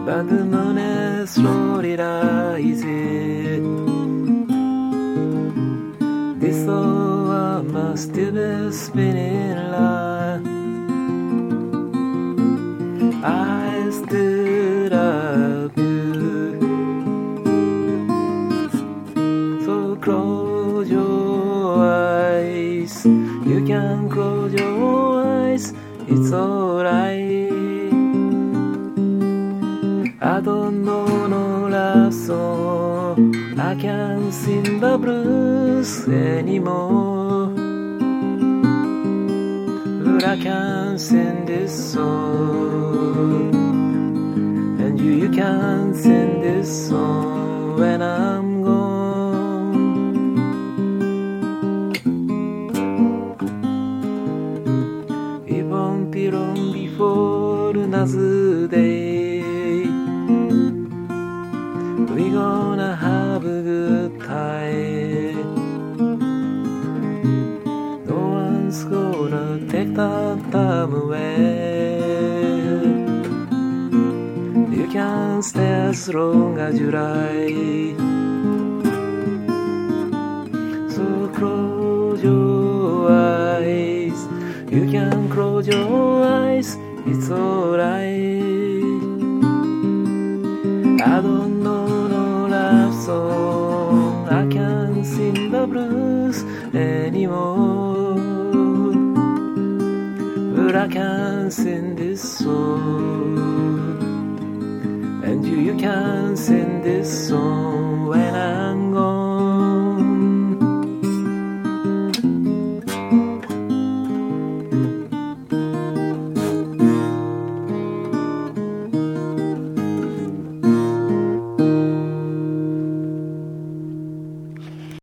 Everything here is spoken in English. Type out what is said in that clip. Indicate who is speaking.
Speaker 1: but the moon is slowly rising. This hour must still be spinning line. I still love you. So close your eyes. You can close your eyes. It's alright. I don't know no love song. I can't sing the blues anymore. But I can sing this song. And you can sing this song when I'm gone. It won't be long before another day. We're gonna have a good time. No one's gonna take that time away. You can stay as long as you like. So close your eyes. You can close your eyes. It's alright. I don't know no love song. I can't sing the blues anymore. But I can sing this song. And you can sing this song.